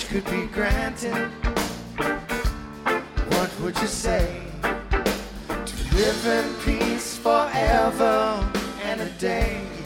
could be granted, what would you say? To live in peace forever and a day.